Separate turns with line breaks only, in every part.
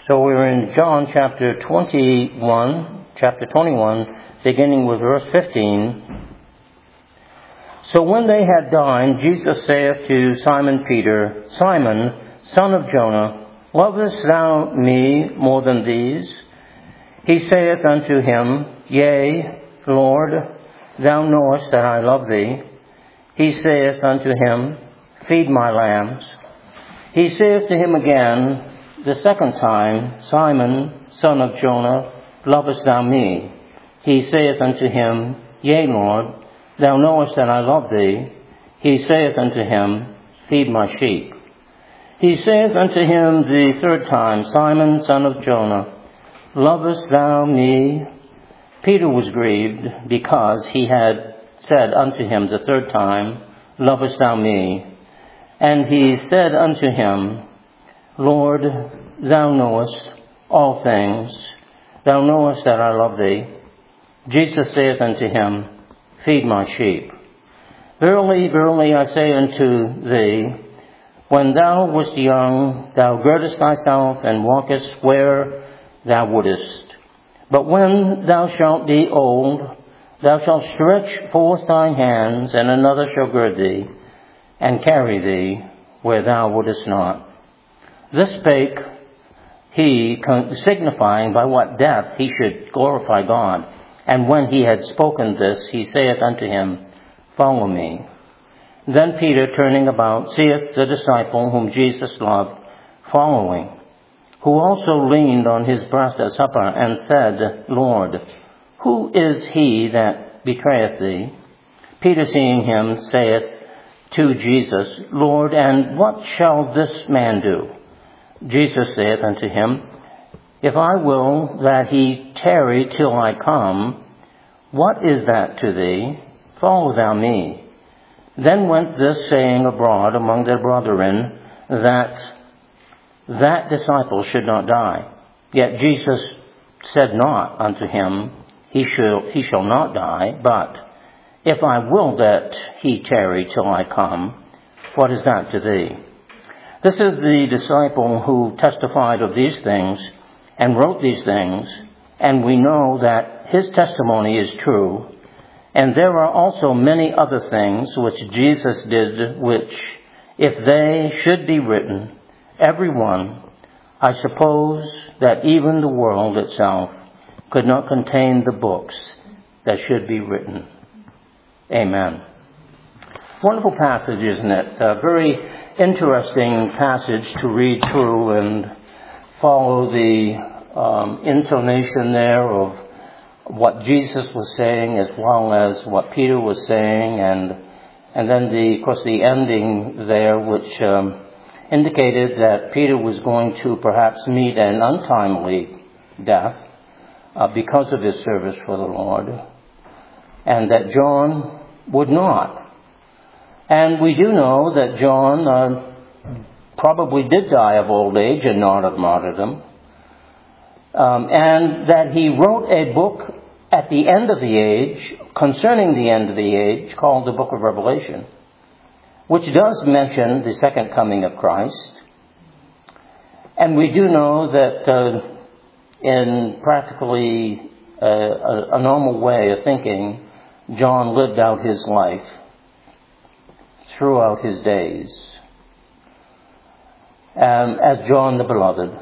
So we're in John chapter 21, beginning with verse 15. So when they had dined, Jesus saith to Simon Peter, Simon, son of Jonah, lovest thou me more than these? He saith unto him, Yea, Lord, thou knowest that I love thee. He saith unto him, Feed my lambs. He saith to him again the second time, Simon, son of Jonah, lovest thou me? He saith unto him, Yea, Lord, thou knowest that I love thee. He saith unto him, Feed my sheep. He saith unto him the third time, Simon, son of Jonah, lovest thou me? Peter was grieved because he had said unto him the third time, Lovest thou me? And he said unto him, Lord, thou knowest all things. Thou knowest that I love thee. Jesus saith unto him, Feed my sheep. Verily, verily, I say unto thee, when thou wast young, thou girdest thyself and walkest where thou wouldest. But when thou shalt be old, thou shalt stretch forth thine hands, and another shall gird thee, and carry thee where thou wouldest not. This spake he, signifying by what death he should glorify God. And when he had spoken this, he saith unto him, Follow me. Then Peter, turning about, seeth the disciple whom Jesus loved, following, who also leaned on his breast at supper, and said, Lord, who is he that betrayeth thee? Peter, seeing him, saith to Jesus, Lord, and what shall this man do? Jesus saith unto him, If I will that he tarry till I come, what is that to thee? Follow thou me. Then went this saying abroad among their brethren, that disciple should not die. Yet Jesus said not unto him, He shall not die, but if I will that he tarry till I come, what is that to thee? This is the disciple who testified of these things and wrote these things, and we know that his testimony is true. And there are also many other things which Jesus did, which, if they should be written, every one, I suppose that even the world itself could not contain the books that should be written. Amen. Wonderful passage, isn't it? A very interesting passage to read through and follow the intonation there of what Jesus was saying as well as what Peter was saying, and then of course the ending there, which indicated that Peter was going to perhaps meet an untimely death because of his service for the Lord, and that John would not. And we do know that John probably did die of old age and not of martyrdom. And that he wrote a book at the end of the age, concerning the end of the age, called the Book of Revelation, which does mention the second coming of Christ. And we do know that in practically a normal way of thinking, John lived out his life throughout his days as John the Beloved.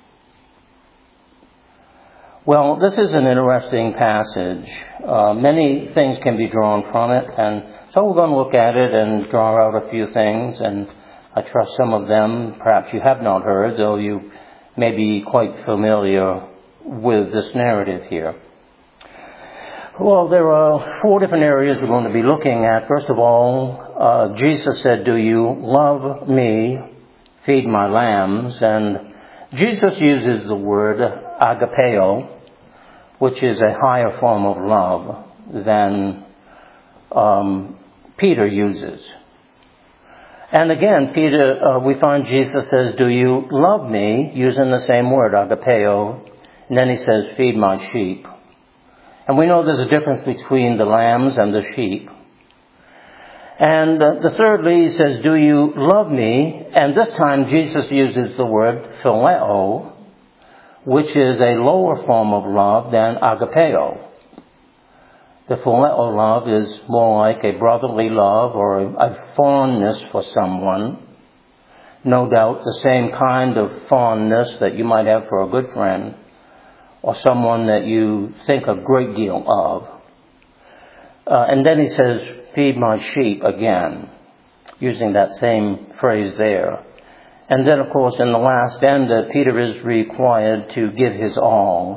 Well, this is an interesting passage. Many things can be drawn from it, and so we're going to look at it and draw out a few things, and I trust some of them perhaps you have not heard, though you may be quite familiar with this narrative here. Well, there are 4 different areas we're going to be looking at. First of all, Jesus said, Do you love me? Feed my lambs. And Jesus uses the word agapeo, which is a higher form of love than Peter uses. And again, we find Jesus says, Do you love me? Using the same word, agapeo. And then he says, Feed my sheep. And we know there's a difference between the lambs and the sheep. And thirdly, he says, Do you love me? And this time Jesus uses the word phileo, which is a lower form of love than agapeo. The phileo love is more like a brotherly love or a fondness for someone. No doubt the same kind of fondness that you might have for a good friend or someone that you think a great deal of. And then he says, feed my sheep again, using that same phrase there. And then, of course, in the last end, Peter is required to give his all.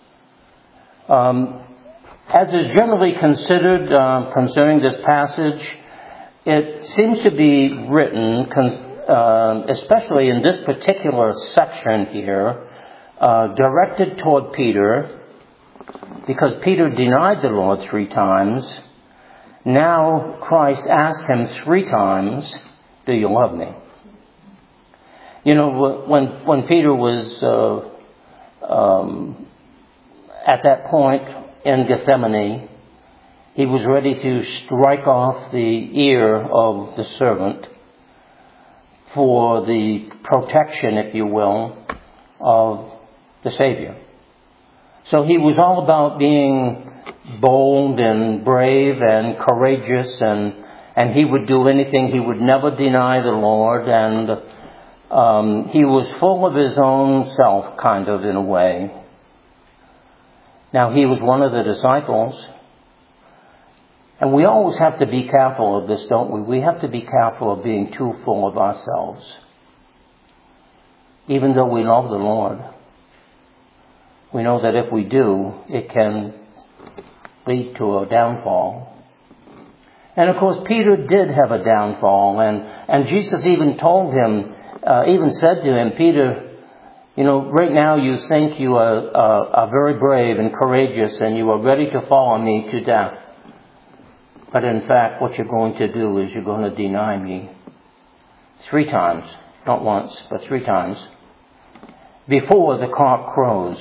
As is generally considered concerning this passage, it seems to be written, especially in this particular section here, directed toward Peter, because Peter denied the Lord 3 times. Now Christ asked him 3 times, do you love me? You know, when Peter was at that point in Gethsemane, he was ready to strike off the ear of the servant for the protection, if you will, of the Savior. So he was all about being bold and brave and courageous, and he would do anything. He would never deny the Lord, and he was full of his own self, kind of, in a way. Now, he was one of the disciples, and we always have to be careful of this, don't we? We have to be careful of being too full of ourselves, even though we love the Lord. We know that if we do, it can lead to a downfall. And of course, Peter did have a downfall, and Jesus even told him, even said to him, Peter, you know, right now you think you are very brave and courageous and you are ready to follow me to death. But in fact, what you're going to do is you're going to deny me 3 times, not once, but 3 times, before the cock crows.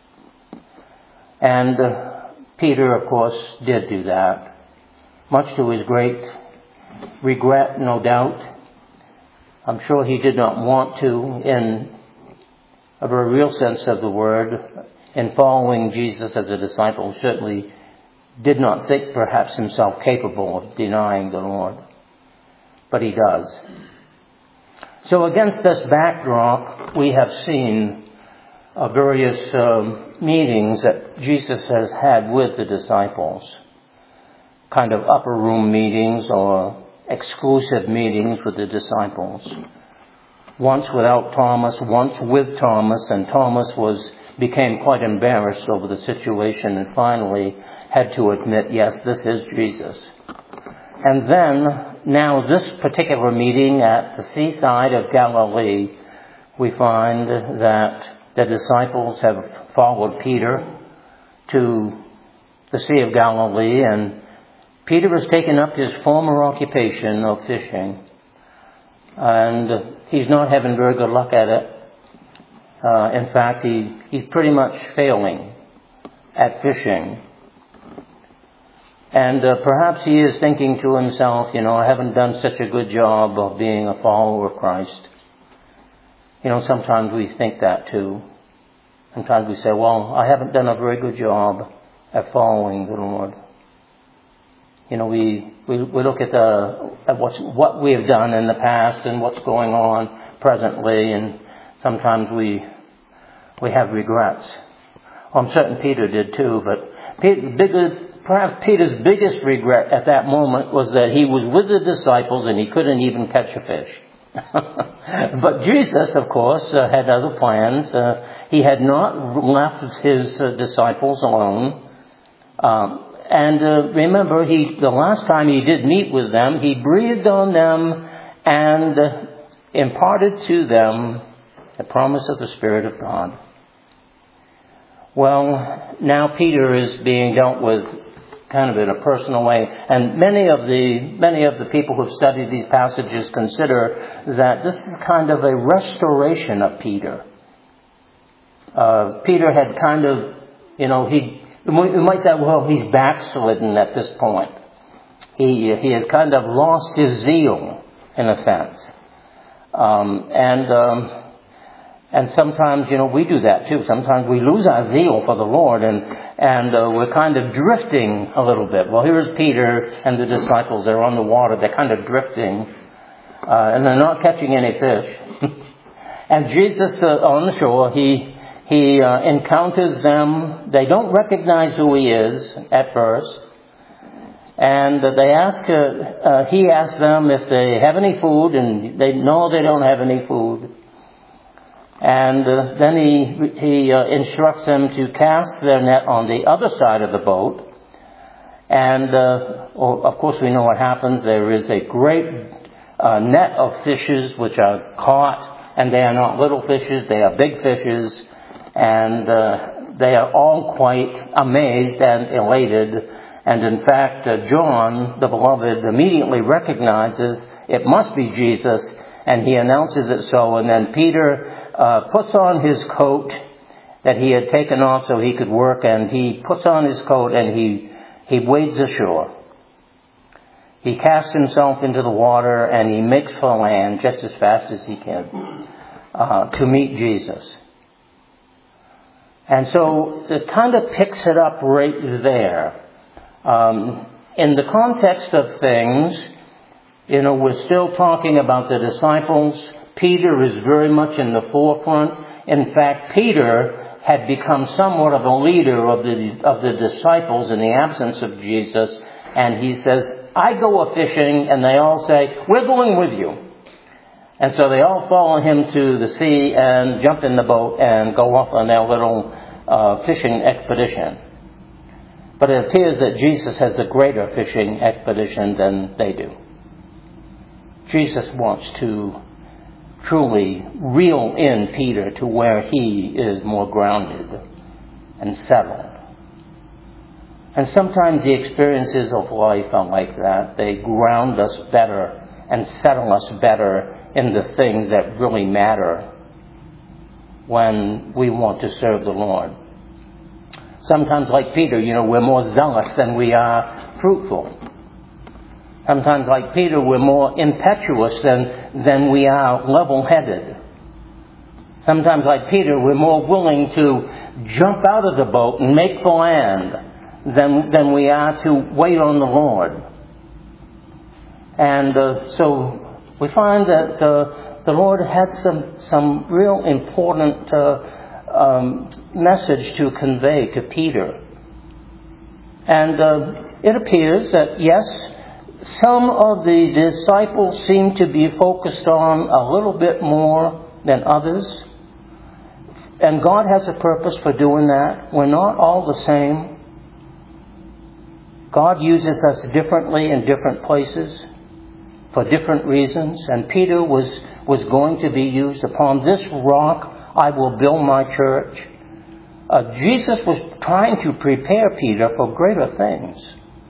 And Peter, of course, did do that, much to his great regret, no doubt. I'm sure he did not want to, in a very real sense of the word, in following Jesus as a disciple, certainly did not think perhaps himself capable of denying the Lord. But he does. So against this backdrop, we have seen various meetings that Jesus has had with the disciples, kind of upper room meetings or exclusive meetings with the disciples. Once without Thomas, once with Thomas, and Thomas became quite embarrassed over the situation and finally had to admit, yes, this is Jesus. And then, now this particular meeting at the seaside of Galilee, we find that the disciples have followed Peter to the Sea of Galilee, and Peter has taken up his former occupation of fishing. And he's not having very good luck at it. In fact, he's pretty much failing at fishing. And perhaps he is thinking to himself, you know, I haven't done such a good job of being a follower of Christ. You know, sometimes we think that too. Sometimes we say, well, I haven't done a very good job at following the Lord. You know, we look at what we have done in the past and what's going on presently, and sometimes we have regrets. I'm certain Peter did too, but perhaps Peter's biggest regret at that moment was that he was with the disciples and he couldn't even catch a fish. But Jesus, of course, had other plans. He had not left his disciples alone. And remember, the last time he did meet with them, he breathed on them and imparted to them the promise of the Spirit of God. Well, now Peter is being dealt with kind of in a personal way, and many of the people who have studied these passages consider that this is kind of a restoration of Peter. Peter had kind of, you know, you might say, well, he's backslidden at this point. He has kind of lost his zeal, in a sense. And sometimes, we do that too. Sometimes we lose our zeal for the Lord and we're kind of drifting a little bit. Well, here's Peter and the disciples. They're on the water. They're kind of drifting. And they're not catching any fish. And Jesus on the shore, he encounters them. They don't recognize who he is at first. And he asks them if they have any food, and they know they don't have any food. And then he instructs them to cast their net on the other side of the boat. And of course we know what happens. There is a great net of fishes which are caught. And they are not little fishes, they are big fishes. And they are all quite amazed and elated. And in fact, John, the beloved, immediately recognizes it must be Jesus. And he announces it so. And then Peter puts on his coat that he had taken off so he could work. And he puts on his coat and he wades ashore. He casts himself into the water and he makes for land just as fast as he can to meet Jesus. And so it kind of picks it up right there. In the context of things, we're still talking about the disciples. Peter is very much in the forefront. In fact, Peter had become somewhat of a leader of the disciples in the absence of Jesus. And he says, I go a-fishing, and they all say, we're going with you. And so they all follow him to the sea and jump in the boat and go off on their little fishing expedition. But it appears that Jesus has a greater fishing expedition than they do. Jesus wants to truly reel in Peter to where he is more grounded and settled. And sometimes the experiences of life are like that. They ground us better and settle us better in the things that really matter when we want to serve the Lord. Sometimes, like Peter, we're more zealous than we are fruitful. Sometimes, like Peter, we're more impetuous than we are level-headed. Sometimes, like Peter, we're more willing to jump out of the boat and make for land than we are to wait on the Lord. And so we find that the Lord had some real important message to convey to Peter. And it appears that, yes, some of the disciples seem to be focused on a little bit more than others. And God has a purpose for doing that. We're not all the same. God uses us differently in different places for different reasons. And Peter was going to be used. Upon this rock I will build my church. Jesus was trying to prepare Peter for greater things.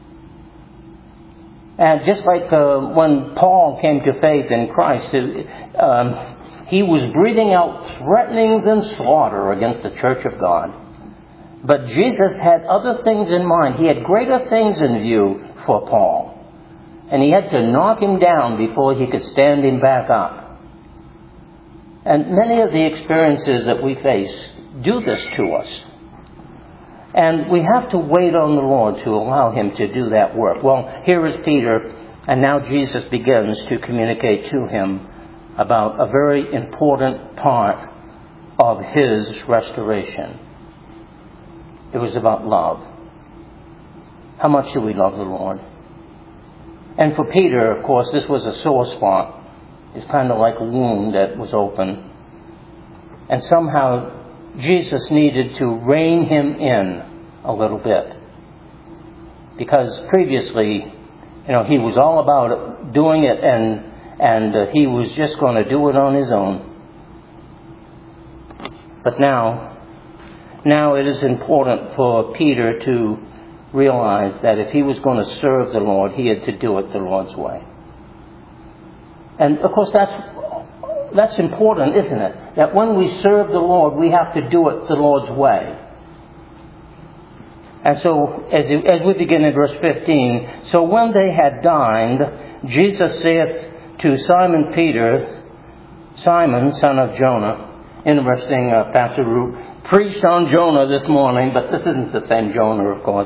And just like when Paul came to faith in Christ, he was breathing out threatenings and slaughter against the church of God. But Jesus had other things in mind. He had greater things in view for Paul. And he had to knock him down before he could stand him back up. And many of the experiences that we face do this to us. And we have to wait on the Lord to allow him to do that work. Well, here is Peter, and now Jesus begins to communicate to him about a very important part of his restoration. It was about love. How much do we love the Lord? And for Peter, of course, this was a sore spot. It's kind of like a wound that was open. And somehow Jesus needed to rein him in a little bit. Because previously, he was all about doing it and he was just going to do it on his own. But now it is important for Peter to realize that if he was going to serve the Lord, he had to do it the Lord's way. And of course that's important, isn't it? That when we serve the Lord, we have to do it the Lord's way. And so, as we begin in verse 15, so when they had dined, Jesus saith to Simon Peter, Simon, son of Jonah, Interesting, Pastor Root preached on Jonah this morning, but this isn't the same Jonah, of course.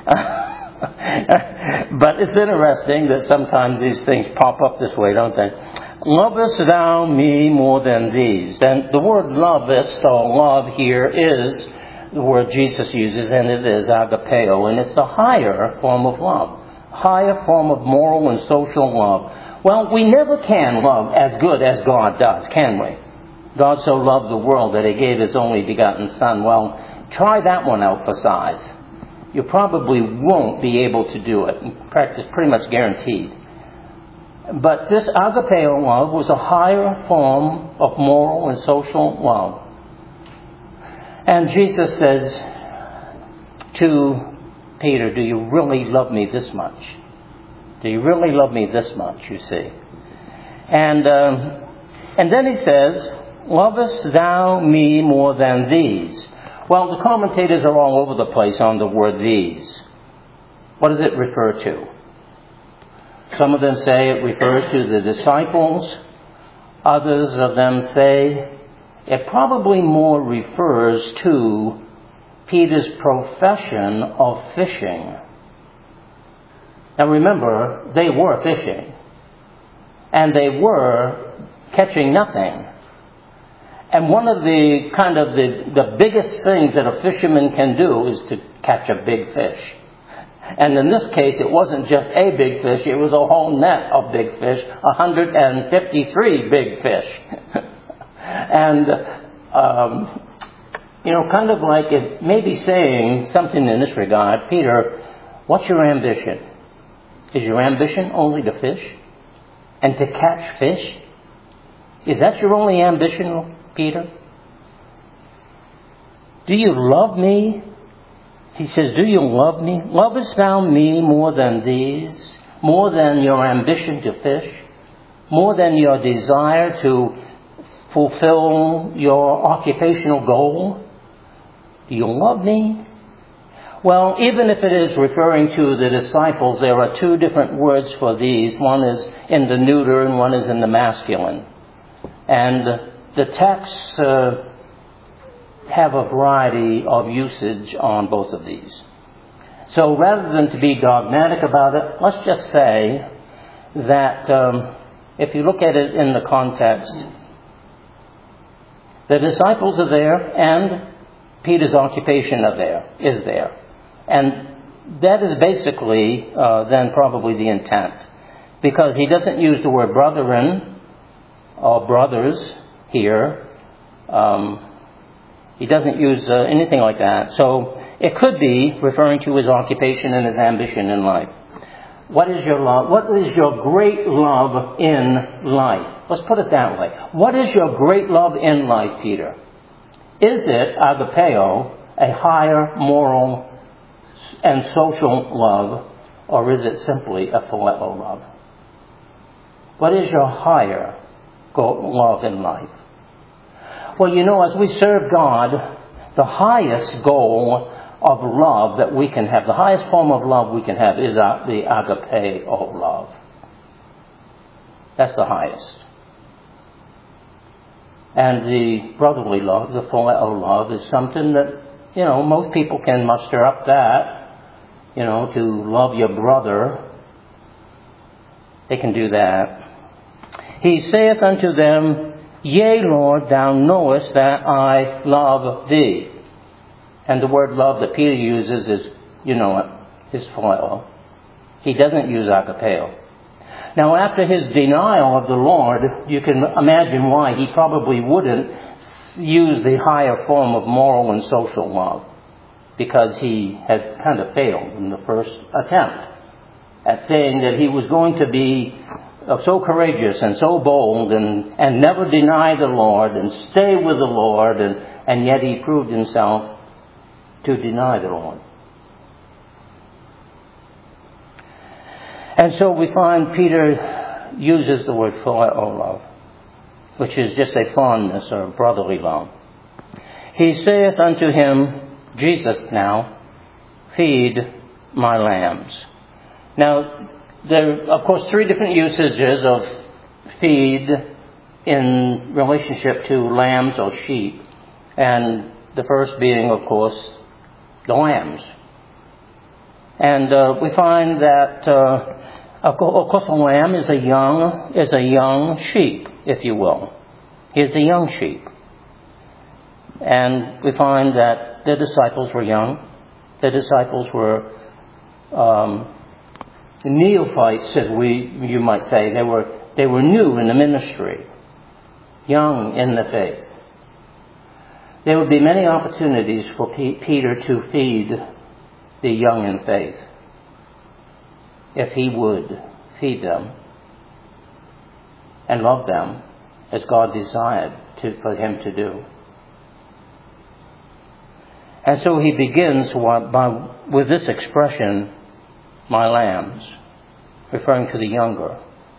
But it's interesting that sometimes these things pop up this way, don't they? Lovest thou me more than these? And the word lovest, or love here, is the word Jesus uses, and it is agapeo, and it's a higher form of love. Higher form of moral and social love. Well, we never can love as good as God does, can we? God so loved the world that He gave His only begotten Son. Well, try that one out for size. You probably won't be able to do it. In fact, it's pretty much guaranteed. But this agapeo love was a higher form of moral and social love. And Jesus says to Peter, do you really love me this much? Do you really love me this much, you see? And then He says, lovest thou me more than these? Well, the commentators are all over the place on the word these. What does it refer to? Some of them say it refers to the disciples. Others of them say it probably more refers to Peter's profession of fishing. Now remember, they were fishing. And they were catching nothing. And one of the biggest things that a fisherman can do is to catch a big fish. And in this case, it wasn't just a big fish, it was a whole net of big fish, 153 big fish. And, kind of like it may be saying something in this regard, Peter, what's your ambition? Is your ambition only to fish? And to catch fish? Is that your only ambition, Peter? Do you love me? He says, do you love me? Lovest thou me more than these? More than your ambition to fish? More than your desire to fulfill your occupational goal? Do you love me? Well, even if it is referring to the disciples, there are two different words for these. One is in the neuter and one is in the masculine. And the texts have a variety of usage on both of these. So rather than to be dogmatic about it, let's just say that if you look at it in the context, the disciples are there and Peter's occupation is there. And that is basically then probably the intent. Because he doesn't use the word brethren or brothers here. He doesn't use anything like that. So it could be referring to his occupation and his ambition in life. What is your love? What is your great love in life? Let's put it that way. What is your great love in life, Peter? Is it, agapeo, a higher moral and social love, or is it simply a phileo love? What is your higher love in life? Well, as we serve God, the highest goal of love that we can have, the highest form of love we can have is the agapeo love. That's the highest. And the brotherly love, the phileo love, is something that, most people can muster up that, to love your brother. They can do that. He saith unto them, Yea, Lord, thou knowest that I love thee. And the word love that Peter uses is, is phileo. He doesn't use agapeo. Now, after his denial of the Lord, you can imagine why he probably wouldn't use the higher form of moral and social love. Because he had kind of failed in the first attempt at saying that he was going to be so courageous and so bold and never deny the Lord and stay with the Lord, and yet he proved himself to deny the Lord. And so we find Peter uses the word phileo love, which is just a fondness or brotherly love. He saith unto him, Jesus now, feed my lambs. Now, there are, of course, three different usages of feed in relationship to lambs or sheep, and the first being, of course, the lambs. And we find that, of course, a lamb is a young sheep, if you will. He is a young sheep. And we find that the disciples were young. The disciples were neophytes, as you might say. They were new in the ministry, young in the faith. There would be many opportunities for Peter to feed the young in faith, if he would feed them and love them as God desired for him to do. And so he begins with this expression, my lambs, referring to the younger.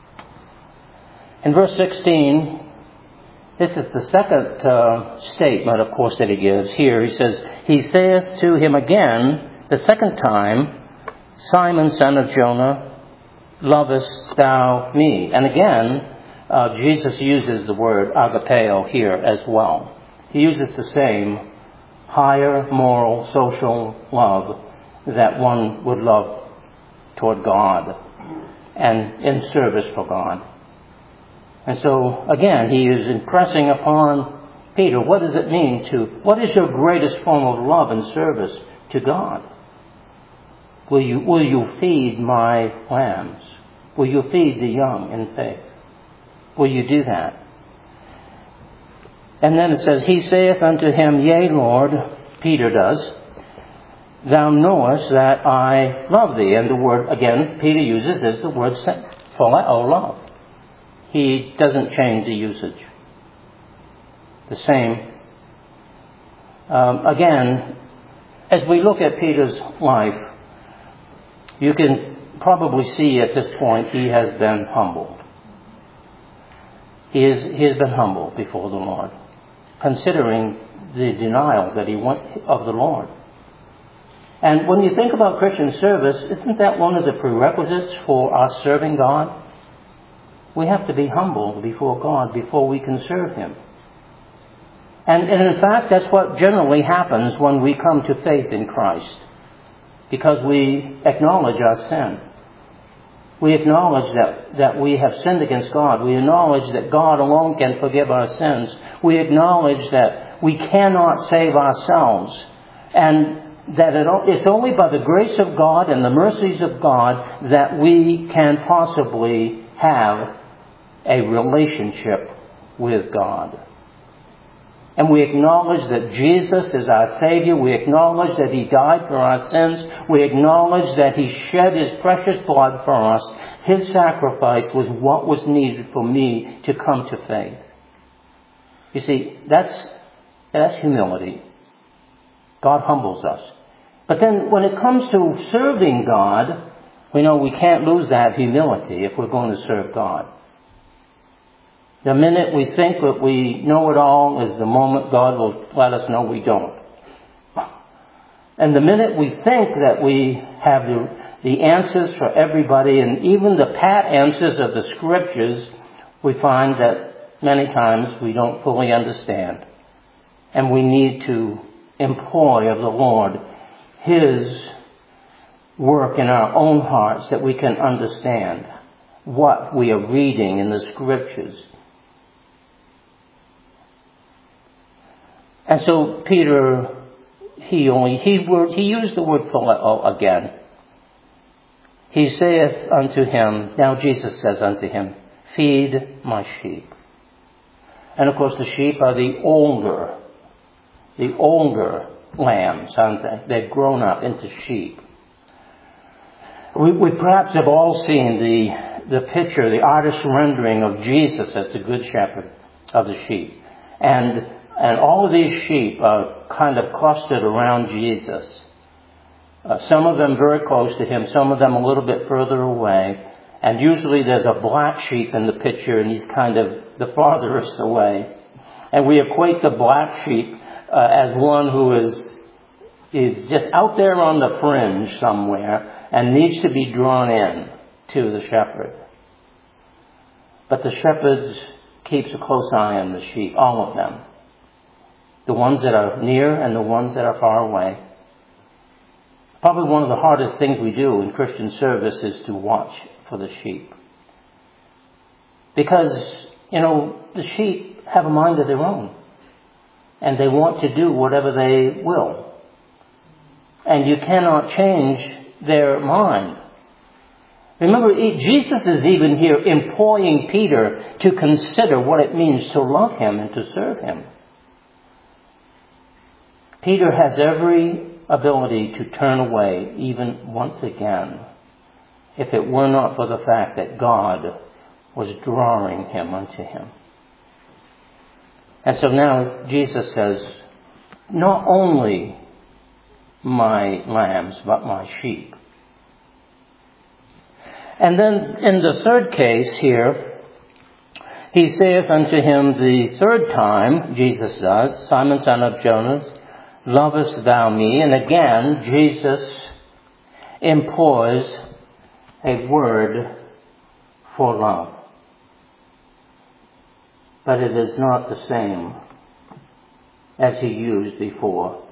In verse 16, this is the second statement, of course, that he gives here. He says, he saith to him again, the second time, Simon, son of Jonah, lovest thou me? And again, Jesus uses the word agapeo here as well. He uses the same higher moral, social love that one would love toward God and in service for God. And so, again, he is impressing upon Peter, what does it mean what is your greatest form of love and service to God? Will you feed my lambs? Will you feed the young in faith? Will you do that? And then it says, he saith unto him, yea, Lord, Peter does, thou knowest that I love thee. And the word, again, Peter uses is the word phileo, love. He doesn't change the usage. The same. Again, as we look at Peter's life, you can probably see at this point he has been humbled. He has been humbled before the Lord, considering the denial that he went of the Lord. And when you think about Christian service, isn't that one of the prerequisites for us serving God? We have to be humbled before God before we can serve Him. And in fact, that's what generally happens when we come to faith in Christ, because we acknowledge our sin. We acknowledge that we have sinned against God. We acknowledge that God alone can forgive our sins. We acknowledge that we cannot save ourselves, and that it's only by the grace of God and the mercies of God that we can possibly have a relationship with God. And we acknowledge that Jesus is our Savior. We acknowledge that He died for our sins. We acknowledge that He shed His precious blood for us. His sacrifice was what was needed for me to come to faith. You see, that's humility. God humbles us. But then when it comes to serving God, we know we can't lose that humility if we're going to serve God. The minute we think that we know it all is the moment God will let us know we don't. And the minute we think that we have the answers for everybody, and even the pat answers of the Scriptures, we find that many times we don't fully understand. And we need to employ of the Lord His work in our own hearts that we can understand what we are reading in the Scriptures. And so Peter, he used the word phileo again. He saith unto him, now Jesus says unto him, feed my sheep. And of course the sheep are the older lambs, aren't they? They've grown up into sheep. We perhaps have all seen the picture, the artist's rendering of Jesus as the good shepherd of the sheep. And all of these sheep are kind of clustered around Jesus. Some of them very close to Him, some of them a little bit further away. And usually there's a black sheep in the picture, and he's kind of the farthest away. And we equate the black sheep as one who is just out there on the fringe somewhere and needs to be drawn in to the shepherd. But the shepherd's keeps a close eye on the sheep, all of them. The ones that are near and the ones that are far away. Probably one of the hardest things we do in Christian service is to watch for the sheep. Because, the sheep have a mind of their own. And they want to do whatever they will. And you cannot change their mind. Remember, Jesus is even here employing Peter to consider what it means to love him and to serve him. Peter has every ability to turn away even once again if it were not for the fact that God was drawing him unto him. And so now Jesus says, not only my lambs, but my sheep. And then in the third case here, he saith unto him the third time, Jesus does, Simon, son of Jonas, lovest thou me? And again, Jesus employs a word for love. But it is not the same as he used before.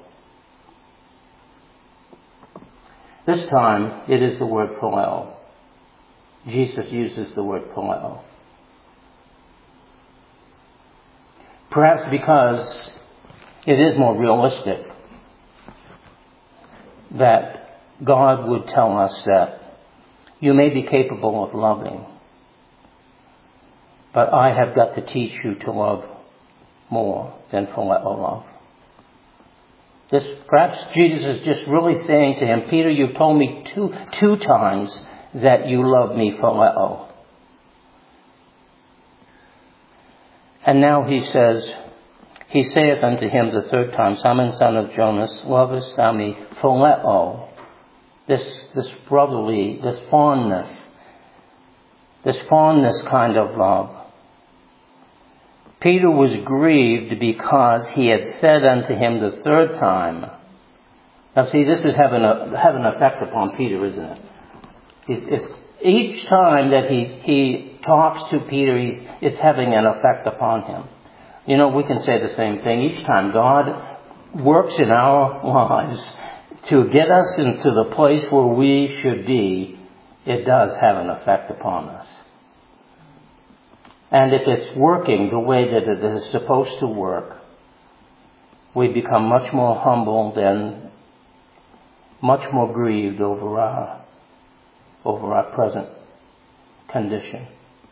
This time, it is the word phileo. Jesus uses the word phileo. Perhaps because it is more realistic that God would tell us that you may be capable of loving, but I have got to teach you to love more than phileo love. Perhaps Jesus is just really saying to him, Peter, you've told me two times that you love me phileo. And now he saith unto him the third time, Simon, son of Jonas, lovest thou me phileo? This brotherly, this fondness kind of love. Peter was grieved because he had said unto him the third time. Now see, this is having an effect upon Peter, isn't it? It's each time that he talks to Peter, it's having an effect upon him. We can say the same thing. Each time God works in our lives to get us into the place where we should be, it does have an effect upon us. And if it's working the way that it is supposed to work, we become much more humbled and much more grieved over our present condition.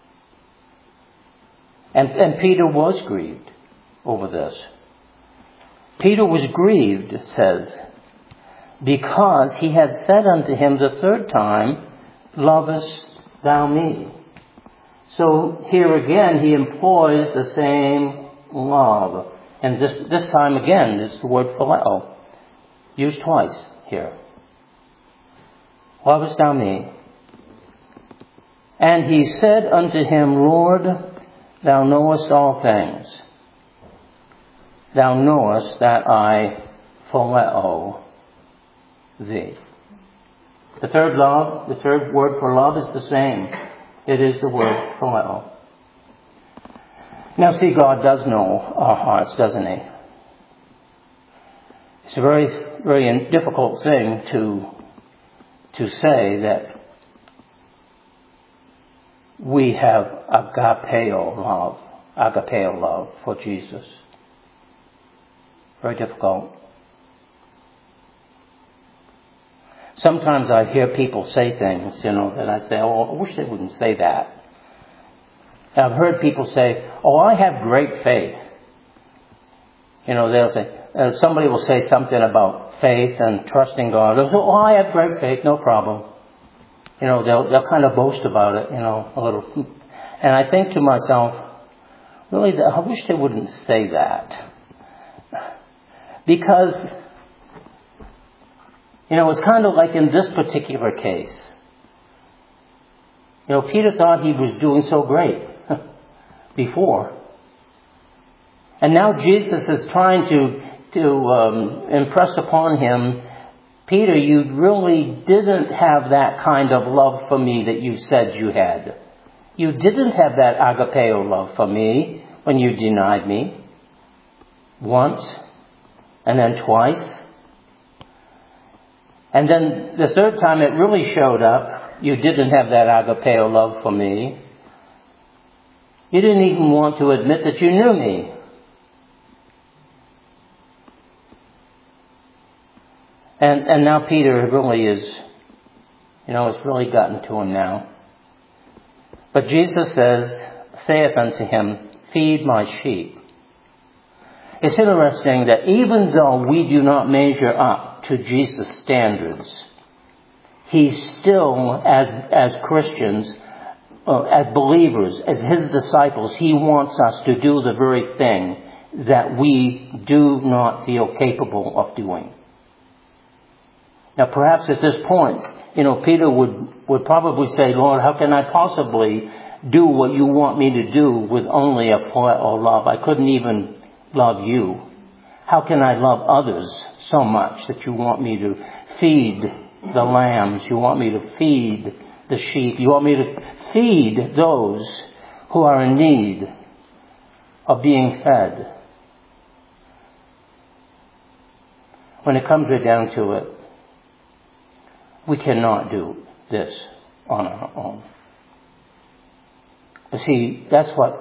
And Peter was grieved over this. Peter was grieved, it says, because he had said unto him the third time, lovest thou me? So here again he employs the same love. And this time again is the word phileo, used twice here. Lovest thou me? And he said unto him, Lord, thou knowest all things. Thou knowest that I phileo thee. The third word for love is the same. It is the word phileo. Now see, God does know our hearts, doesn't he? It's a very, very difficult thing to say that we have agapeo love for Jesus. Very difficult. Sometimes I hear people say things, that I say, I wish they wouldn't say that. And I've heard people say, I have great faith. They'll say, somebody will say something about faith and trusting God. They'll say, I have great faith, no problem. They'll kind of boast about it, a little. And I think to myself, really, I wish they wouldn't say that. Because, it's kind of like in this particular case. Peter thought he was doing so great before. And now Jesus is trying to impress upon him, Peter, you really didn't have that kind of love for me that you said you had. You didn't have that agapeo love for me when you denied me once and then twice. And then the third time it really showed up, you didn't have that agapeo love for me. You didn't even want to admit that you knew me. And now Peter really is, it's really gotten to him now. But Jesus saith unto him, feed my sheep. It's interesting that even though we do not measure up to Jesus' standards, he still, as Christians, as believers, as his disciples, he wants us to do the very thing that we do not feel capable of doing. Now perhaps at this point, Peter would probably say, Lord, how can I possibly do what you want me to do with only a phileo love? I couldn't even love you. How can I love others so much that you want me to feed the lambs? You want me to feed the sheep? You want me to feed those who are in need of being fed? When it comes right down to it, we cannot do this on our own. You see, that's what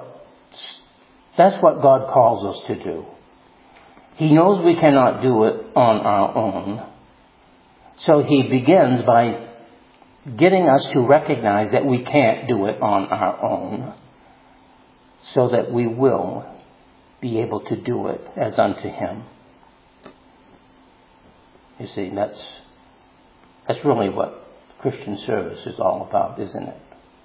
God calls us to do. He knows we cannot do it on our own. So he begins by getting us to recognize that we can't do it on our own, so that we will be able to do it as unto him. You see, that's really what Christian service is all about, isn't it?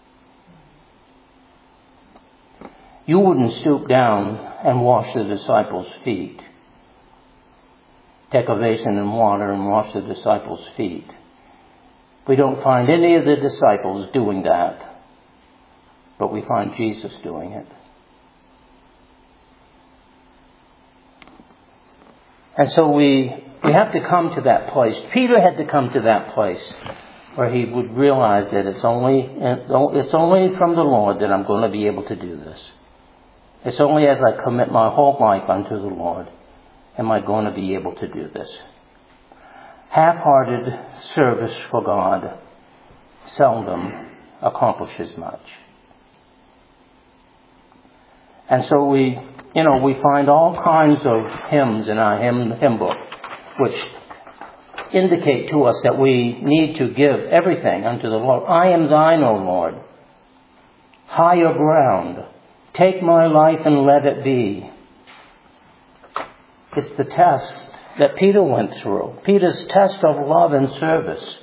You wouldn't stoop down and wash the disciples' feet. Take a basin and water and wash the disciples' feet. We don't find any of the disciples doing that, but we find Jesus doing it. And so we have to come to that place. Peter had to come to that place where he would realize that it's only from the Lord that I'm going to be able to do this. It's only as I commit my whole life unto the Lord am I going to be able to do this. Half-hearted service for God seldom accomplishes much. And so we find all kinds of hymns in our hymn book which indicate to us that we need to give everything unto the Lord. I am thine, O Lord. Higher ground. Take my life and let it be. It's the test that Peter went through. Peter's test of love and service.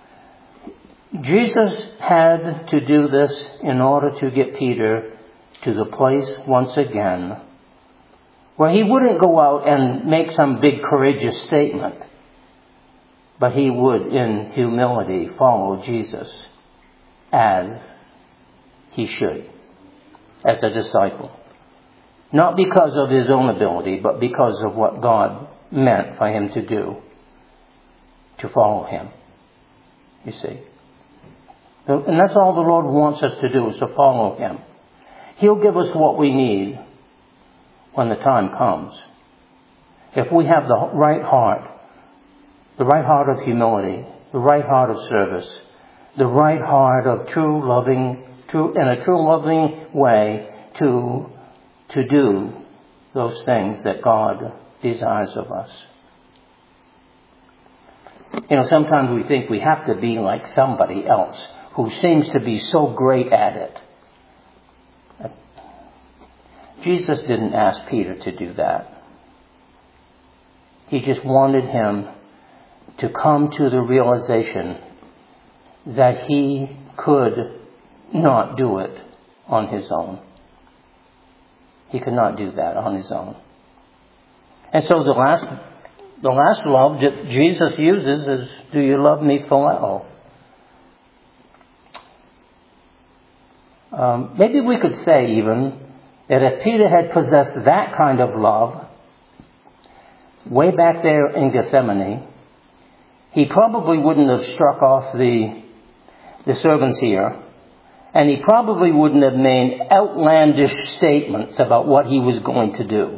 Jesus had to do this in order to get Peter to the place once again where he wouldn't go out and make some big courageous statement, but he would in humility follow Jesus as he should, as a disciple. Not because of his own ability, but because of what God meant for him to do, to follow him. You see. And that's all the Lord wants us to do, is to follow him. He'll give us what we need when the time comes. If we have the right heart of humility, the right heart of service, the right heart of in a true loving way to do those things that God desires of us. Sometimes we think we have to be like somebody else who seems to be so great at it. Jesus didn't ask Peter to do that. He just wanted him to come to the realization that he could not do it on his own. He could not do that on his own. And so the last love that Jesus uses is, do you love me, phileo? Maybe we could say even that if Peter had possessed that kind of love way back there in Gethsemane, he probably wouldn't have struck off the servant's ear And he probably wouldn't have made outlandish statements about what he was going to do.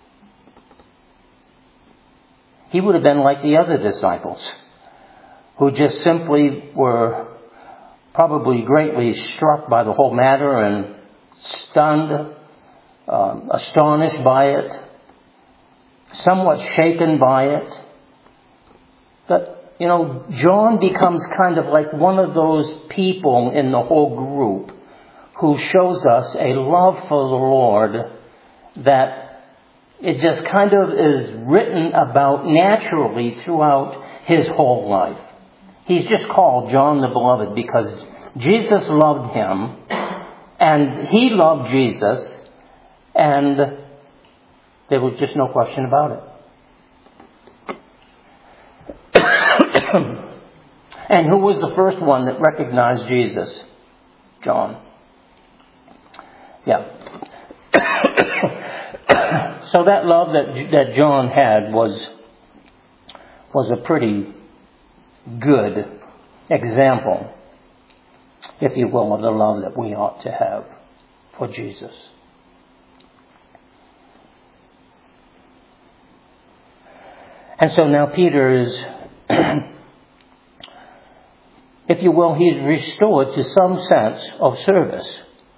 He would have been like the other disciples, who just simply were probably greatly struck by the whole matter and stunned, astonished by it, somewhat shaken by it. But, John becomes kind of like one of those people in the whole group who shows us a love for the Lord that it just kind of is written about naturally throughout his whole life. He's just called John the Beloved because Jesus loved him and he loved Jesus, and there was just no question about it. And who was the first one that recognized Jesus? John. Yeah. So that love that John had was a pretty good example, if you will, of the love that we ought to have for Jesus. And so now Peter is, if you will, he's restored to some sense of service.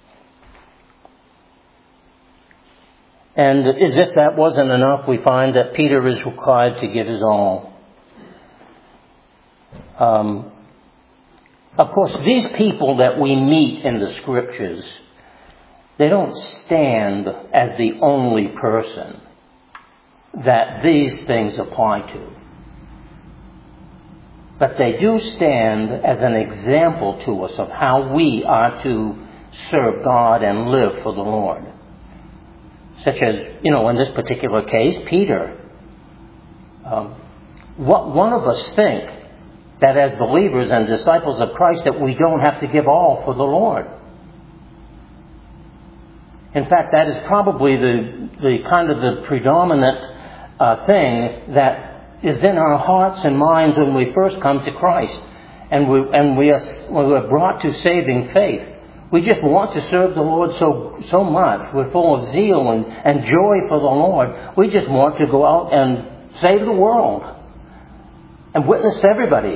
And as if that wasn't enough, we find that Peter is required to give his all. Of course, these people that we meet in the Scriptures, they don't stand as the only person that these things apply to. But they do stand as an example to us of how we are to serve God and live for the Lord. Such as, in this particular case, Peter. What one of us think that as believers and disciples of Christ that we don't have to give all for the Lord. In fact, that is probably the kind of the predominant thing that is in our hearts and minds when we first come to Christ and we are brought to saving faith. We just want to serve the Lord so much. We're full of zeal and joy for the Lord. We just want to go out and save the world and witness to everybody.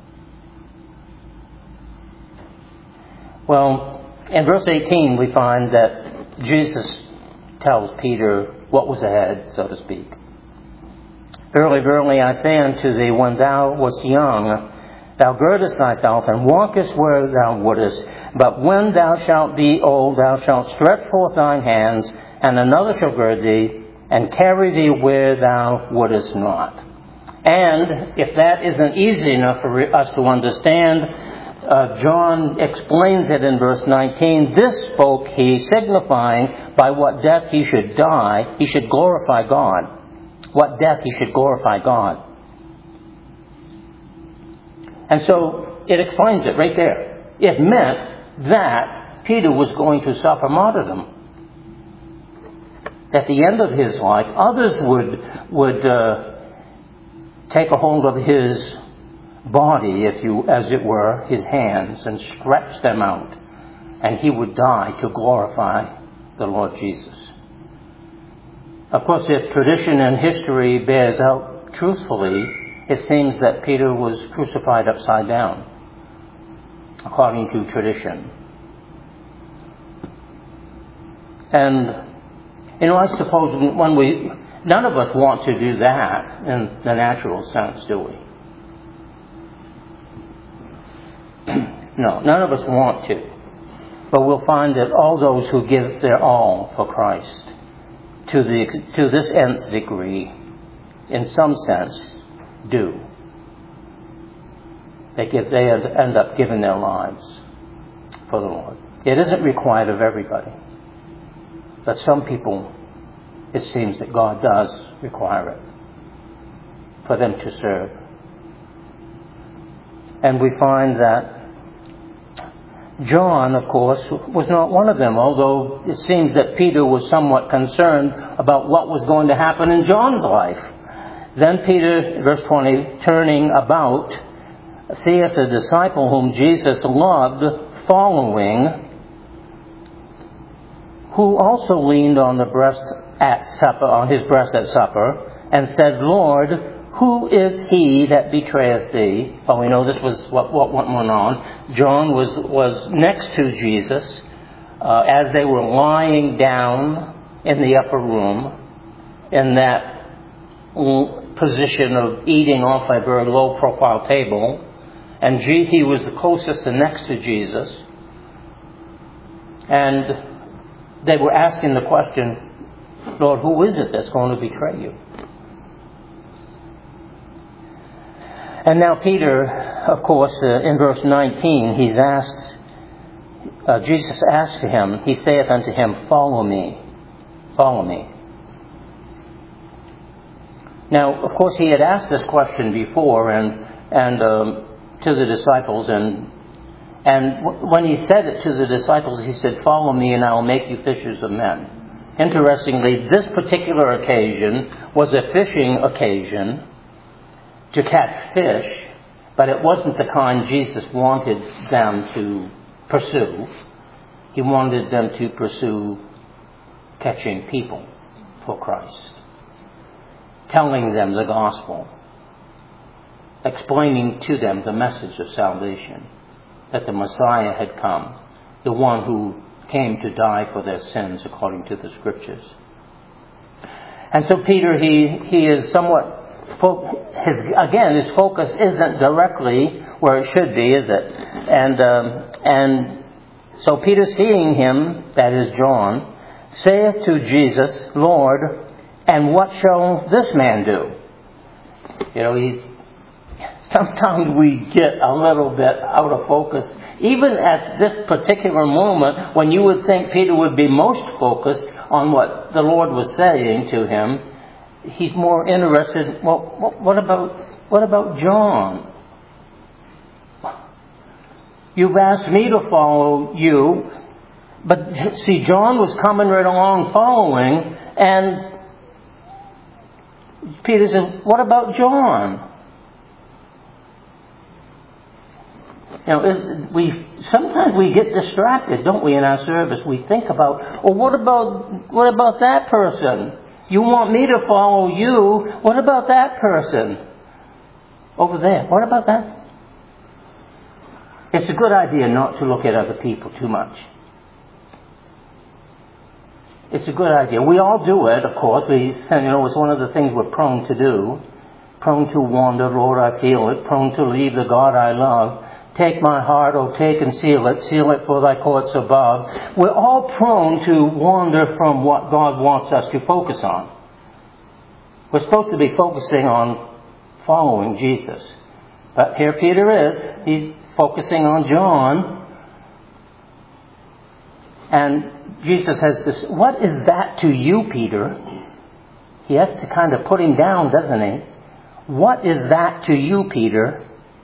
Well, in verse 18 we find that Jesus tells Peter what was ahead, so to speak. Verily, verily, I say unto thee, when thou wast young, thou girdest thyself and walkest where thou wouldest. But when thou shalt be old, thou shalt stretch forth thine hands, and another shall gird thee, and carry thee where thou wouldest not. And if that isn't easy enough for us to understand, John explains it in verse 19. This spoke he, signifying by what death he should die, he should glorify God. What death he should glorify God. And so it explains it right there. It meant that Peter was going to suffer martyrdom. At the end of his life, others would take a hold of his body, as it were, his hands, and stretch them out, and he would die to glorify the Lord Jesus. Of course, if tradition and history bears out truthfully, it seems that Peter was crucified upside down, according to tradition. And, I suppose none of us want to do that in the natural sense, do we? No, none of us want to. But we'll find that all those who give their all for Christ, to this nth degree, in some sense, do. They end up giving their lives for the Lord. It isn't required of everybody. But some people, it seems that God does require it for them to serve. And we find that John, of course, was not one of them, although it seems that Peter was somewhat concerned about what was going to happen in John's life. Then Peter, verse 20, turning about, seeth the disciple whom Jesus loved following, who also leaned on his breast at supper, and said, Lord, who is he that betrayeth thee? Well, we know this was what went on. John was next to Jesus as they were lying down in the upper room in that position of eating off a very low-profile table. And he was the closest and next to Jesus. And they were asking the question, Lord, who is it that's going to betray you? And now Peter, of course, in verse 19, Jesus asked him, he saith unto him, follow me, follow me. Now, of course, he had asked this question before and to the disciples, and when he said it to the disciples, he said, follow me and I will make you fishers of men. Interestingly, this particular occasion was a fishing occasion to catch fish, but it wasn't the kind Jesus wanted them to pursue. He wanted them to pursue catching people for Christ, telling them the gospel, explaining to them the message of salvation, that the Messiah had come, the one who came to die for their sins according to the Scriptures. And so Peter, he is somewhat, his focus isn't directly where it should be, is it? And so Peter, seeing him, that is John, saith to Jesus, Lord, and what shall this man do? You know, sometimes we get a little bit out of focus. Even at this particular moment, when you would think Peter would be most focused on what the Lord was saying to him, he's more interested, well, what about John? You've asked me to follow you, but see, John was coming right along following, and Peter said, what about John? You know, sometimes we get distracted, don't we, in our service? We think about, well, what about that person? You want me to follow you. What about that person over there? What about that? It's a good idea not to look at other people too much. It's a good idea. We all do it, of course. It's one of the things we're prone to do. Prone to wander, Lord, I feel it. Prone to leave the God I love. Take my heart, oh, take and seal it for thy courts above. We're all prone to wander from what God wants us to focus on. We're supposed to be focusing on following Jesus. But here Peter is. He's focusing on John. And Jesus has this, what is that to you, Peter? He has to kind of put him down, doesn't he? What is that to you, Peter?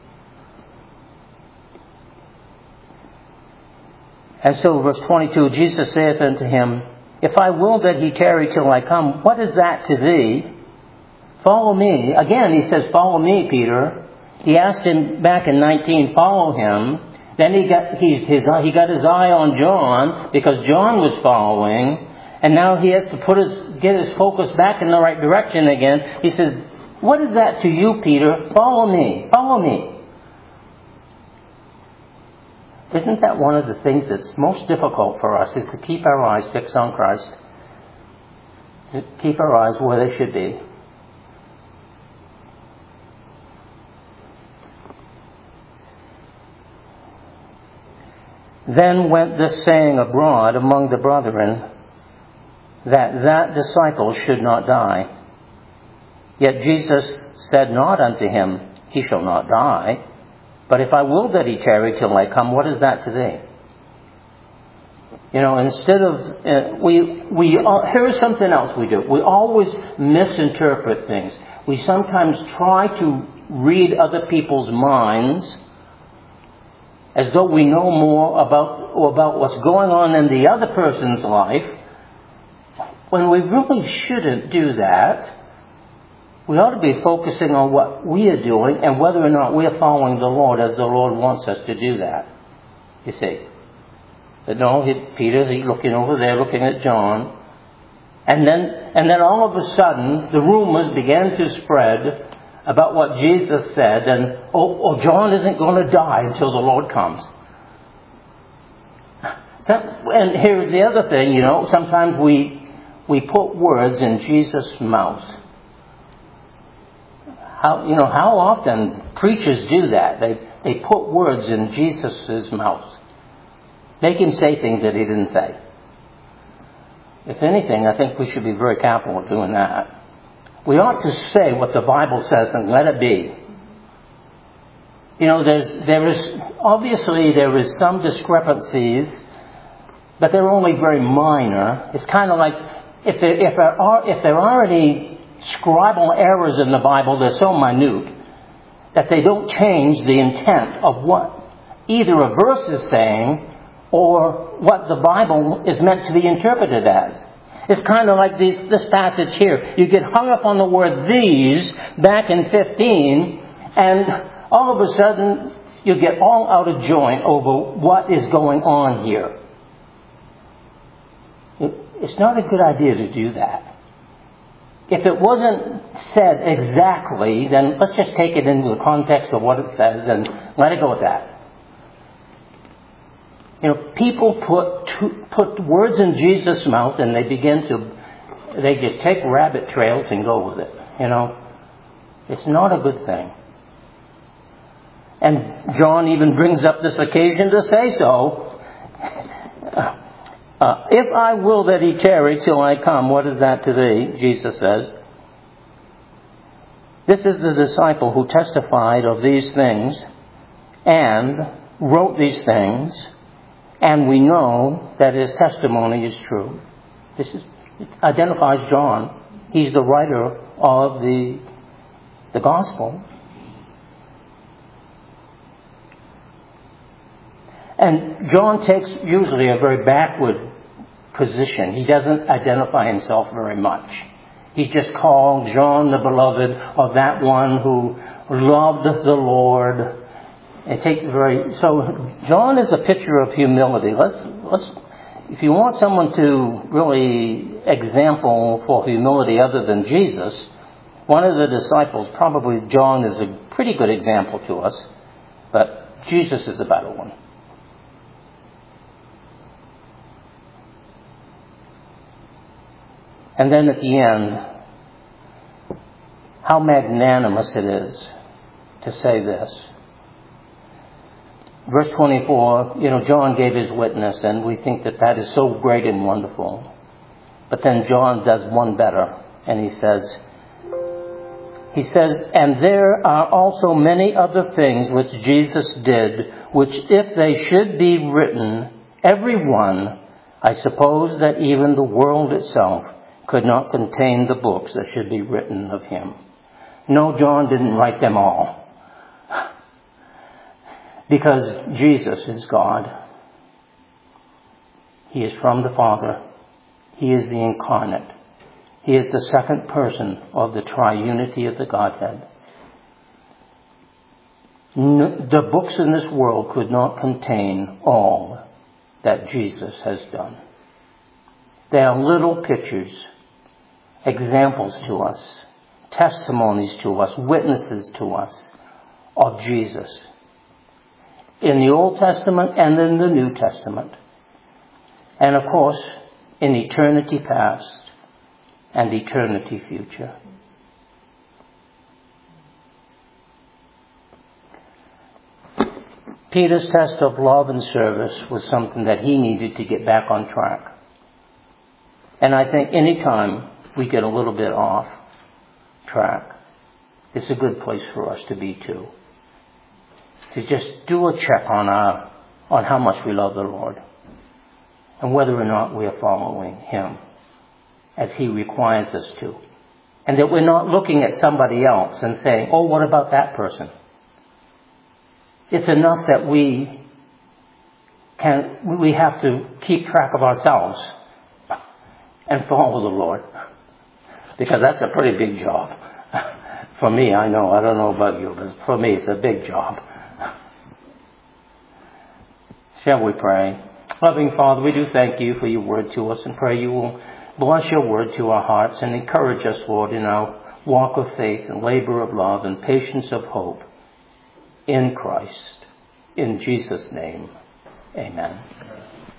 And so verse 22, Jesus saith unto him, if I will that he tarry till I come, what is that to thee? Follow me. Again, he says, follow me, Peter. He asked him back in 19, follow him. Then he got his eye on John, because John was following. And now he has to get his focus back in the right direction again. He says, what is that to you, Peter? Follow me. Follow me. Isn't that one of the things that's most difficult for us, is to keep our eyes fixed on Christ? To keep our eyes where they should be. Then went this saying abroad among the brethren, that disciple should not die. Yet Jesus said not unto him, he shall not die. But if I will that he tarry till I come, what is that to thee? You know, instead of, here's something else we do. We always misinterpret things. We sometimes try to read other people's minds as though we know more about what's going on in the other person's life, when we really shouldn't do that. We ought to be focusing on what we are doing and whether or not we are following the Lord as the Lord wants us to do that. You see. But no, Peter, he's looking over there, looking at John. And then all of a sudden, the rumors began to spread about what Jesus said, and John isn't going to die until the Lord comes. And here's the other thing, sometimes we put words in Jesus' mouth. How often preachers do that? They put words in Jesus' mouth. Make him say things that he didn't say. If anything, I think we should be very careful of doing that. We ought to say what the Bible says and let it be. There is some discrepancies, but they're only very minor. It's kind of like if there are any scribal errors in the Bible, they're so minute that they don't change the intent of what either a verse is saying or what the Bible is meant to be interpreted as. It's kind of like this passage here. You get hung up on the word these back in 15, and all of a sudden you get all out of joint over what is going on here. It's not a good idea to do that. If it wasn't said exactly, then let's just take it into the context of what it says and let it go with that. People put words in Jesus' mouth and they just take rabbit trails and go with it. It's not a good thing. And John even brings up this occasion to say so. If I will that he tarry till I come, what is that to thee? Jesus says. This is the disciple who testified of these things and wrote these things, and we know that his testimony is true. It identifies John. He's the writer of the gospel. And John takes usually a very backward position. He doesn't identify himself very much. He's just called John the beloved, of that one who loved the Lord. So John is a picture of humility. Let's if you want someone to really example for humility other than Jesus, one of the disciples, probably John, is a pretty good example to us, but Jesus is a better one. And then at the end, how magnanimous it is to say this. Verse 24, John gave his witness, and we think that is so great and wonderful. But then John does one better, and he says, and there are also many other things which Jesus did, which if they should be written, every one, I suppose that even the world itself could not contain the books that should be written of him. No, John didn't write them all. Because Jesus is God. He is from the Father. He is the incarnate. He is the second person of the triunity of the Godhead. The books in this world could not contain all that Jesus has done. They are little pictures, examples to us, testimonies to us, witnesses to us of Jesus. In the Old Testament and in the New Testament. And of course, in eternity past and eternity future. Peter's test of love and service was something that he needed to get back on track. And I think any time we get a little bit off track, it's a good place for us to be too. To just do a check on how much we love the Lord and whether or not we are following him as he requires us to. And that we're not looking at somebody else and saying, oh, what about that person? It's enough that we have to keep track of ourselves and follow the Lord. Because that's a pretty big job. For me, I don't know about you, but for me it's a big job. Shall we pray? Loving Father, we do thank you for your word to us and pray you will bless your word to our hearts and encourage us, Lord, in our walk of faith and labor of love and patience of hope in Christ. In Jesus' name, amen.